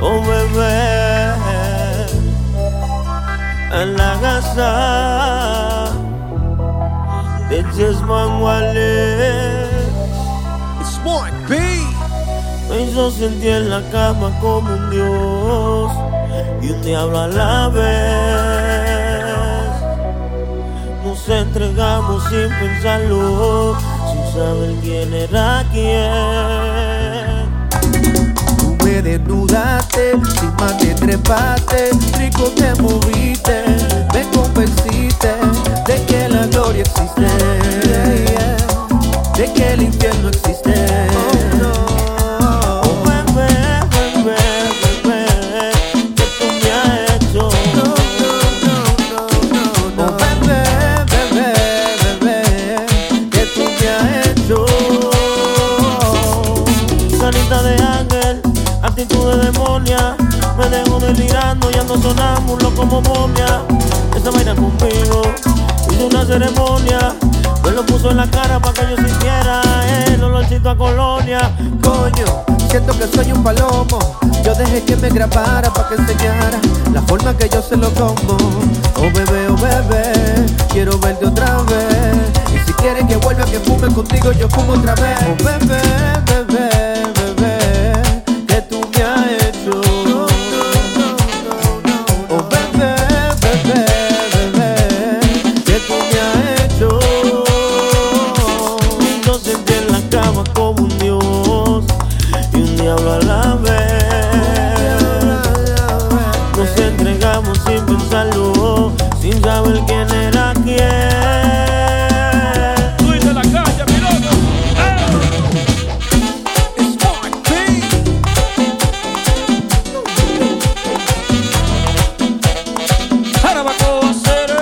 Oh bebé, en la casa de Jesman Wallace. Smart B. Me hizo sentir en la cama como un dios y un diablo a la vez. Nos entregamos sin pensarlo, sin saber quién era quién. Tú me desnudaste, sin más te trepaste, rico te moviste, me convenciste de que la gloria existe, de que el infierno existe. Oh, no. Actitud de demonia, me dejo delirando y ando sonámbulo como momia. Esa vaina conmigo hizo una ceremonia, me lo puso en la cara pa' que yo sintiera el olorcito a colonia. Coño, siento que soy un palomo, yo dejé que me grabara pa' que enseñara la forma que yo se lo como. Oh bebé, quiero verte otra vez, y si quieres que vuelva que fume contigo yo fumo otra vez. Oh bebé, como un dios y un diablo a la vez. Nos entregamos sin pensarlo, sin saber quién era quién. Luis de la calle, mi loco. Smart B. Jarabacoa Cere.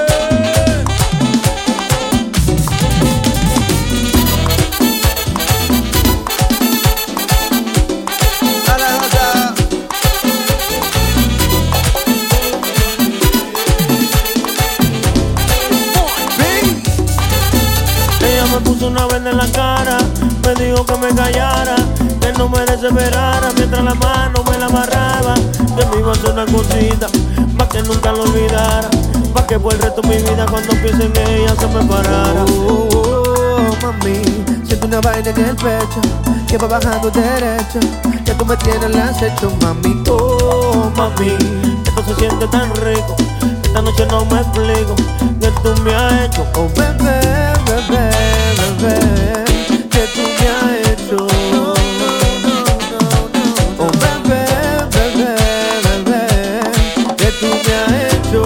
Me puso una venda en la cara, me dijo que me callara, que no me desesperara, mientras la mano me la amarraba, que me iba a hacer una cosita, pa' que nunca lo olvidara, pa' que por el resto de mi vida cuando piense en ella se me parara. Mami, siento una vaina en el pecho, que va bajando derecho, que tú me tienes el acecho, mami. Oh, Mami, esto se siente tan rico, esta noche no me explico, que tú me has hecho. oh bebé, que tú me has hecho. Oh bebé, que tú me has hecho.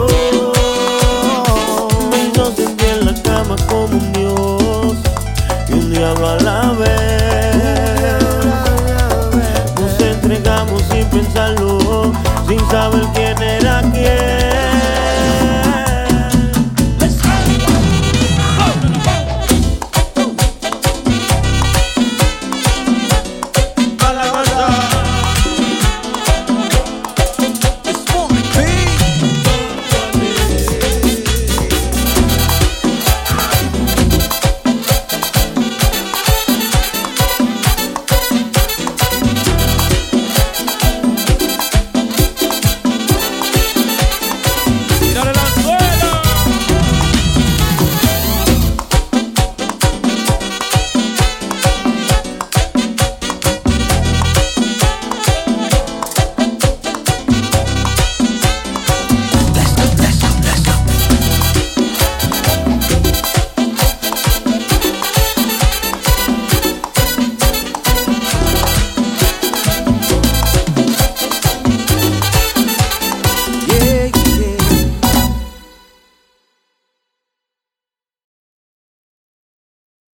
Me hizo sentir en la cama como un dios y un diablo a la vez. Nos entregamos sin pensarlo, sin saber quién